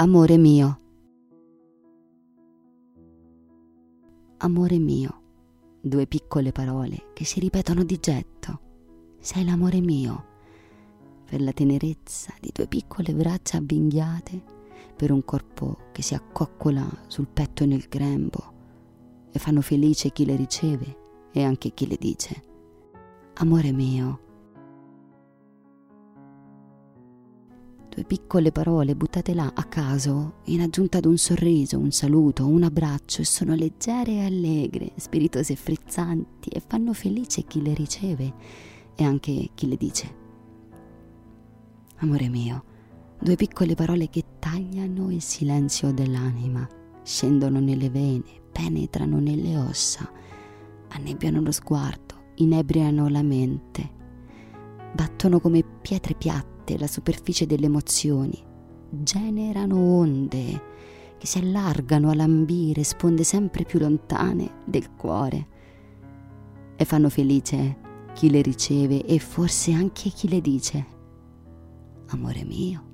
Amore mio. Amore mio. 2 piccole parole che si ripetono di getto. Sei l'amore mio. Per la tenerezza di 2 piccole braccia avvinghiate, per un corpo che si accoccola sul petto e nel grembo, e fanno felice chi le riceve e anche chi le dice. Amore mio. 2 piccole parole buttate là a caso, in aggiunta ad un sorriso, un saluto, un abbraccio, e sono leggere e allegre, spiritose e frizzanti, e fanno felice chi le riceve e anche chi le dice. Amore mio, 2 piccole parole che tagliano il silenzio dell'anima, scendono nelle vene, penetrano nelle ossa, annebbiano lo sguardo, inebriano la mente, battono come pietre piatte la superficie delle emozioni, generano onde che si allargano a lambire sponde sempre più lontane del cuore e fanno felice chi le riceve e forse anche chi le dice. Amore mio.